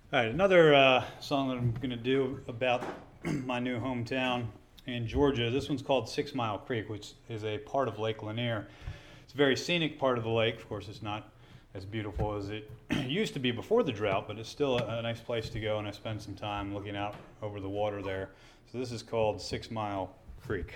All right, another song that I'm going to do about my new hometown in Georgia. This one's called 6 Mile Creek, which is a part of Lake Lanier. It's a very scenic part of the lake. Of course, it's not as beautiful as it used to be before the drought, but it's still a nice place to go, and I spend some time looking out over the water there. So this is called 6 Mile Creek.